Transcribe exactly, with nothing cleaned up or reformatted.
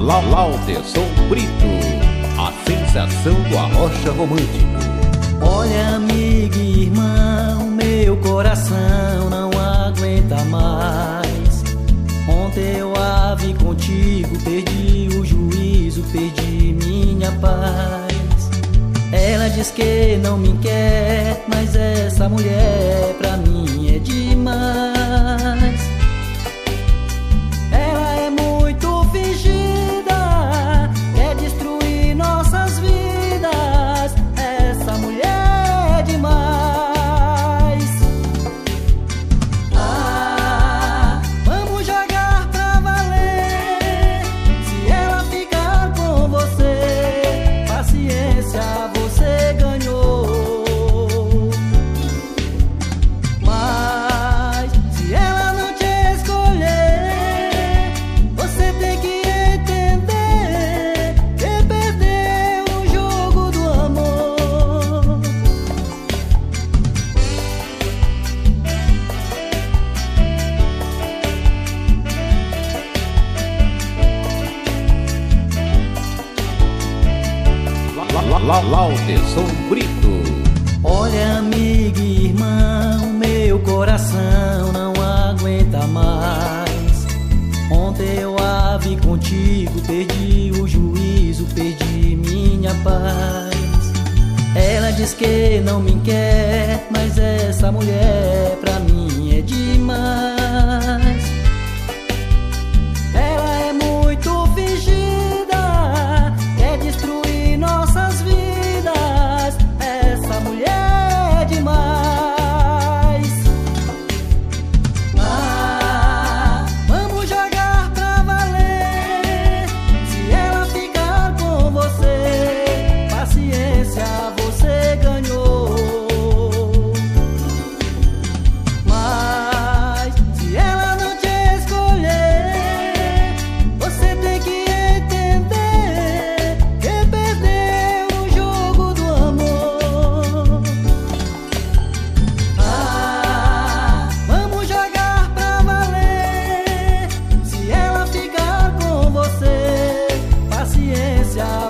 Lauderson Brito, a sensação do arrocha romântico. Olha, amiga e irmão, meu coração não aguenta mais. Ontem eu a vi contigo, perdi o juízo, perdi minha paz. Ela diz que não me quer, mas essa mulher pra mim é demais. Ela é muito fingida, quer destruir nossas vidas. Essa mulher é demais. Ah, vamos jogar pra valer. Se ela ficar com você, paciência, você ganhou. Mas se ela não te escolher, você tem que entender que perdeu no jogo do amor. Lauderson Brito. Olha, amiga e irmão, meu coração não aguenta mais. Ontem eu a vi contigo, perdi o juízo, perdi minha paz. Ela diz que não me quer, mas essa mulher pra mim é demais. Ela é muito fingida, quer destruir nossas vidas. Essa mulher é demais. Ah, vamos jogar pra valer. Se ela ficar com você, paciência, você ganhou. Mas se ela não te escolher, você tem que entender que perdeu no jogo do amor. Ah, vamos jogar pra valer. Se ela ficar com você, paciência,